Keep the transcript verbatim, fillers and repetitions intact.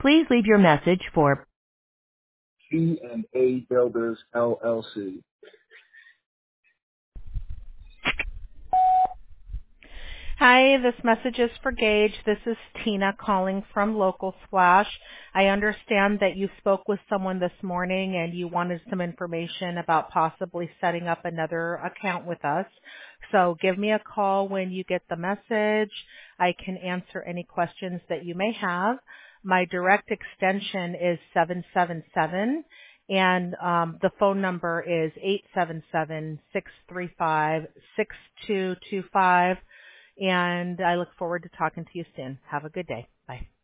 Please leave your message for C and A Builders, L L C. Hi, this message is for Gage. This is Tina calling from Local Splash. I understand that you spoke with someone this morning and you wanted some information about possibly setting up another account with us. So give me a call when you get the message. I can answer any questions that you may have. My direct extension is seven seven seven and um, the phone number is eight seven seven, six three five, six two two five. And I look forward to talking to you soon. Have a good day. Bye.